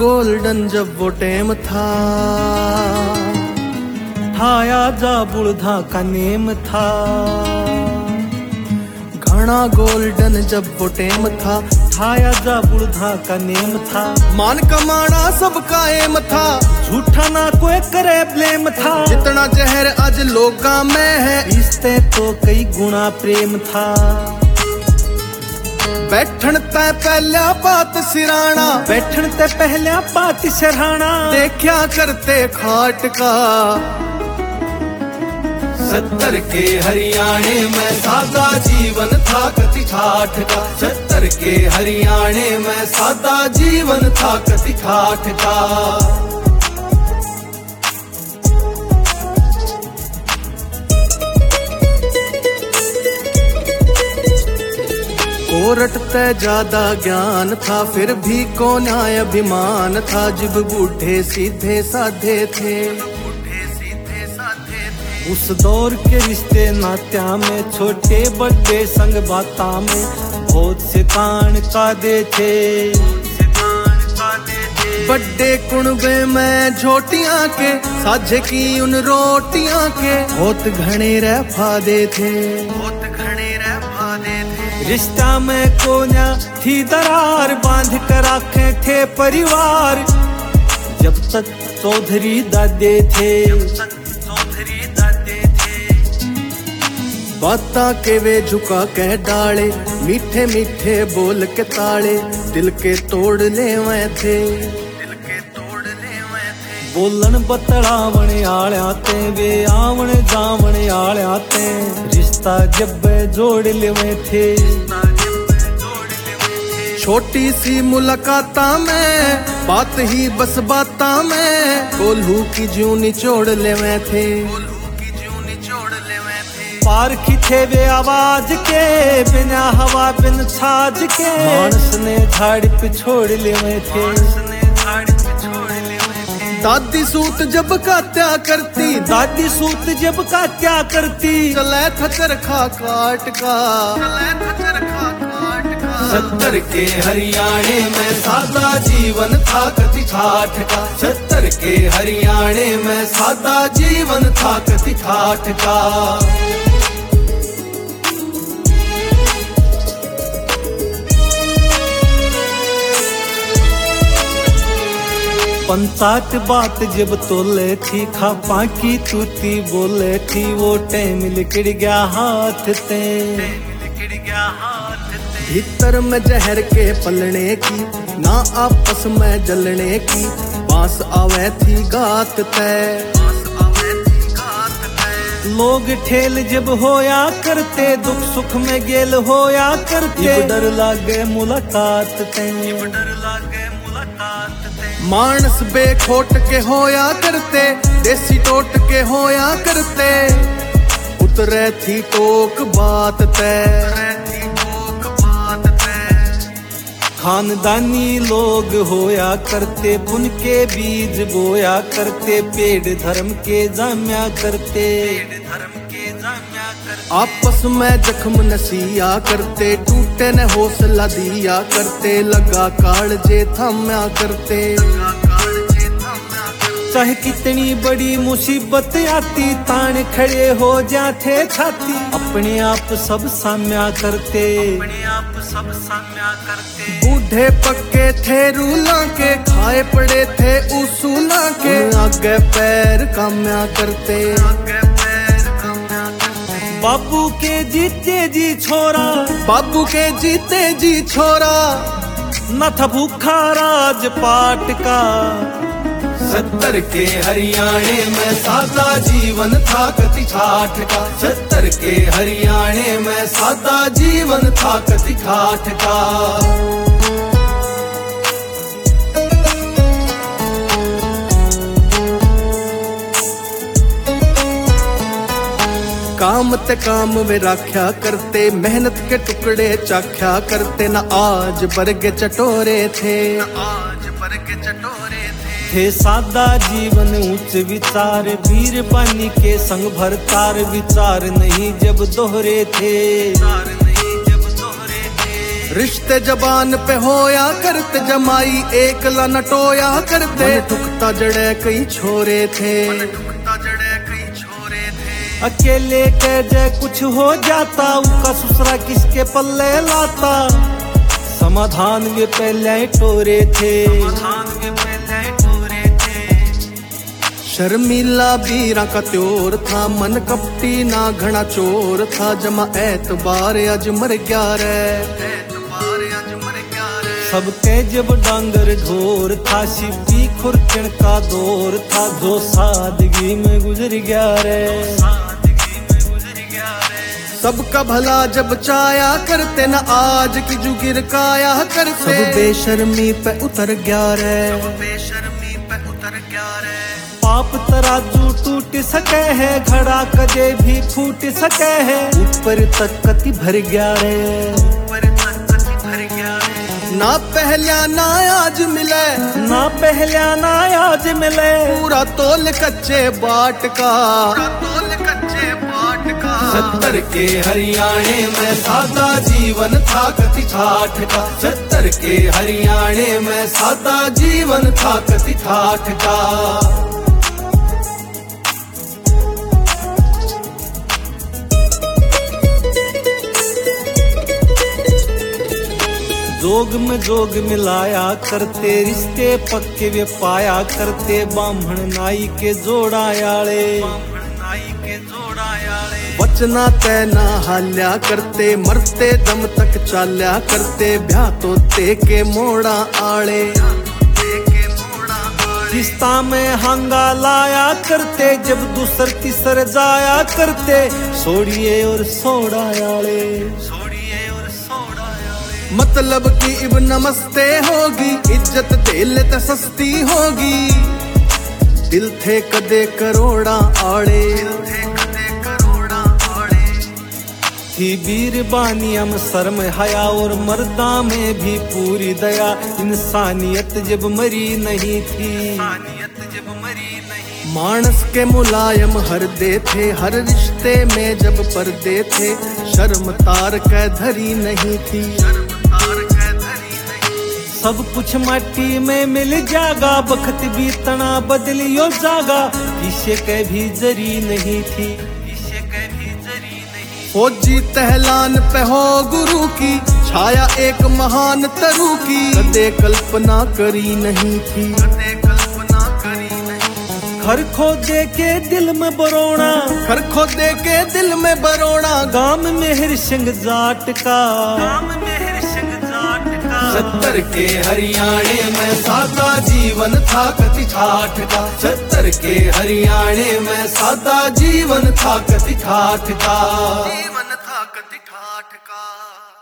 Golden जब वो टेम था, ठाया जा बुढ़ा का नेम था। घना गोल्डन जब वो टेम था, ठाया जा बुढ़ा का नेम था। मान कमाना सबका एम था, झूठा ना कोई करे ब्लेम था। जितना जहर आज लोका में है, इससे तो कई गुना प्रेम था। बैठन तै पहला बात सिराना, बैठन ते पहला बात सिराना। देखा करते खाट का 70 के हरियाणे में सादा जीवन था कति ठाठ का। 70 के हरियाणे में सादा जीवन था कति ठाठ का। कोरट ते ज्यादा ज्ञान था, फिर भी को न्याय अभिमान था। जब बूढ़े सीधे साधे थे, उस दौर के रिश्ते नात्या में, छोटे बड़े संग बाता में बहुत से कान कादे थे। बड़े कुणबे में झोटियां के, साझे की उन रोटियां के बहुत घने रह फादे थे। रिश्ता में कोन्या थी दरार, बांध कर आखे थे परिवार। जब तक चौधरी दादे थे, बाता के वे झुका कह डाले, मीठे मीठे बोल के ताले दिल के तोड़ ले हुए थे। बोलन बतलावन आलिया ते, वे आवन जावन आलिया ते। रिश्ता जब जोड़ ले थे, छोटी सी मुलाकाता में, बात ही बस बाता में कोल्हू की जूं निचोड़ ले थे। पार की थे वे आवाज के, बिना हवा बिन छाज के। मानस ने झाड़ पे छोड़ ले थे। दादी सूत जब का त्या करती, दादी सूत जब का त्या करती। चले था चरखा काट का। 70 के हरियाणे में सादा जीवन था कति ठाठ का। 70 के हरियाणे में सादा जीवन था कति ठाठ का। पंचायत बात जब तोले थी, खापा की तूती बोले थी। वो टाइम लिकड़ गया हाथ ते, भीतर में जहर के पलने की, ना आपस में जलने की बांस आवे थी गात तय। लोग ठेल जब होया करते, दुख सुख में गेल होया करते। डर लागे मुलाकात ते, मानस बेखोट के होया करते, देसी टोट के होया करते। उतरे थी टोक बात तय। खानदानी लोग होया करते, पुन के बीज बोया करते। पेड़ धर्म के जाम्या करते, आपस में जख्म नसिया करते। टूटे न हौसला दिया करते, लगा कालजे थम्या करते। चाहे कितनी बड़ी मुसीबत आती, तान खड़े हो जाते छाती। अपने आप सब साम्या करते, बूढ़े पक्के थे रूला के, खाए पड़े थे उसूला के। आगे पैर काम्या करते। बाबू के जीते जी छोरा, बाबू के जीते जी छोरा। न था भूखा राजपाट का। 70 के हरियाणे में सादा जीवन था कति ठाठ का। 70 के हरियाणे में सादा जीवन था कति ठाठ का। काम ते काम वे राख्या करते, मेहनत के टुकड़े चाख्या करते। न आज बरगे चटोरे थे, थे सादा जीवन उच्च विचार। वीर पानी के संग भरतार, विचार नहीं जब दोहरे थे। रिश्ते जबान पे होया करते, जमाई एक लनटोया करते। ठुकता जड़े कई छोरे थे, अकेले के जे कुछ हो जाता, उसका ससुरा किसके पल्ले लाता। समाधान वे पहले टोरे थे, शर्मीला बीरा का त्योर था, मन कपटी ना घना चोर था। जमा एतबार अज मर गया रे, सबके जब डांगर ढोर था, शिपी खुरचन का दौर था। जो सादगी में गुजर गया रे, सबका भला जब चाया करते, न आज की जुगिर काया करते। सब बेशर्मी पे उतर गया रे, पाप तराजू टूट सके है, घड़ा कदे भी फूट सके है। ऊपर तक कति भर गया रे, ना पहला ना आज मिले, ना पहला ना आज मिले। पूरा तोल कच्चे बाट का, 70 के हरियाणे में सादा जीवन था कति ठाठ का। 70 के हरियाणे में सादा जीवन था कति ठाठ का। जोग में जोग मिलाया करते, रिश्ते पक्के वे पाया करते। बामण नाई के जोड़ा याले, बचना तैना हाल्या करते, मरते दम तक चाल्या करते। ब्याह तो ते के मोड़ा आड़े, रिश्ता में हंगा लाया करते। जब दूसर तीसर जाया करते, सोड़िए और सोड़ा याले। मतलब की इब नमस्ते होगी, इज्जत दिल ते सस्ती होगी। दिल थे कदे करोड़ा आड़े, थी बीरबानी हम शर्म हया, और मर्दा में भी पूरी दया। इंसानियत जब मरी नहीं थी, मानस के मुलायम हरदे थे। हर रिश्ते में जब पर्दे थे, शर्म तार कै धरी नहीं थी। सब कुछ माटी में मिल जागा, बखत बीतना बदलियो जागा। किसे के भी जरी नहीं थी, फौजी तहलान पे हो गुरु की, छाया एक महान तरु की। कदे कल्पना करी नहीं थी, घर खोदे के दिल में बरोना, घर खोदे के दिल में बरोना। गाम में हरिसिंह जाट का, 70 के हरियाणे में सादा जीवन था कति ठाठ का। 70 के हरियाणे में सादा जीवन था कति ठाठ का।